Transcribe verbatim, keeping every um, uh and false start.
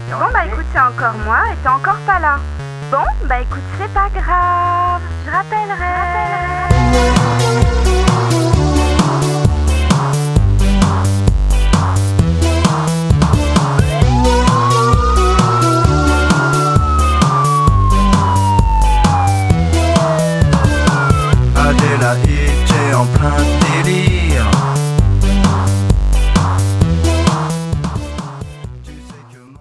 Bon bah écoute, c'est encore moi et t'es encore pas là. Bon bah écoute, c'est pas grave, je rappellerai. Adélaïde, t'es en plein délire.